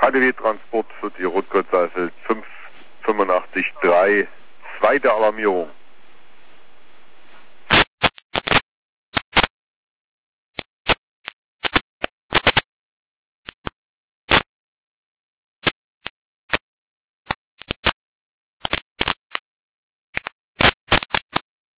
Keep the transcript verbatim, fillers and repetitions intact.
K D W-Transport für die Rotgotteifel fünf fünfundachtzig drei, zweite Alarmierung.